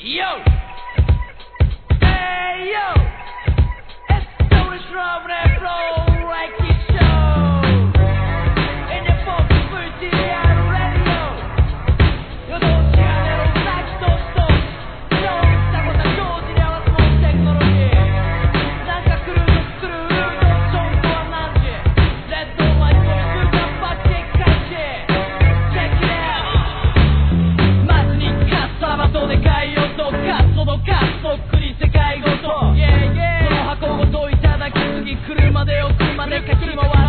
Yo! Hey yo! It's Tony Schroeder and Flow Ranking Show! In the Fox VTR Radio! 夜通し跳ねるサキとしと超したこと常時に合わすもんテクノロジーなんかクルーズスクルールードションとは何時レッドライトスーパーパッケージ開始 Check it out! まずにカッサバとでかい音カッソドカッそっくり世界ごとその箱ごといただき次車で奥までかき回